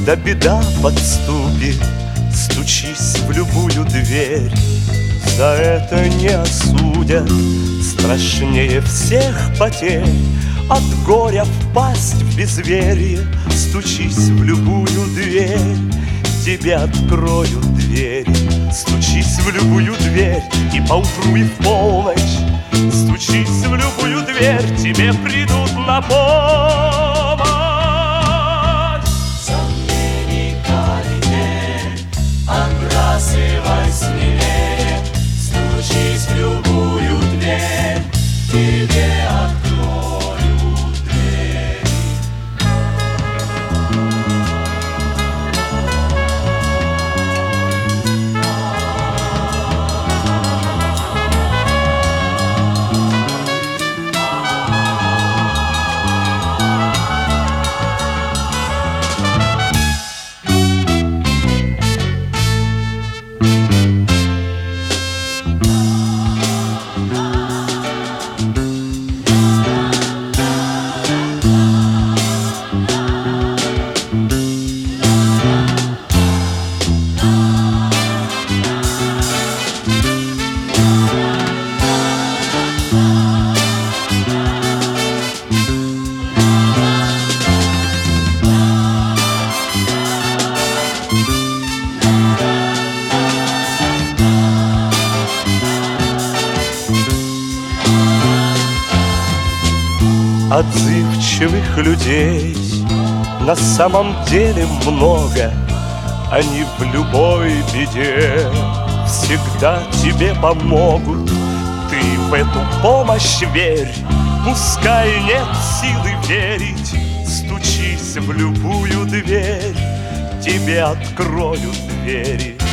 Когда беда подступит, стучись в любую дверь. За это не осудят, страшнее всех потерь. От горя впасть в безверие, стучись в любую дверь. Тебе откроют двери, стучись в любую дверь. И поутру, и в полночь, стучись в любую дверь. Тебе придут на помощь. Сомнений теперь, отбрасывай смелее, стучись в любую дверь, тебе откроют дверь. Отзывчивых людей на самом деле много. Они в любой беде всегда тебе помогут. Ты в эту помощь верь, пускай нет силы верить. Стучись в любую дверь, тебе откроют двери.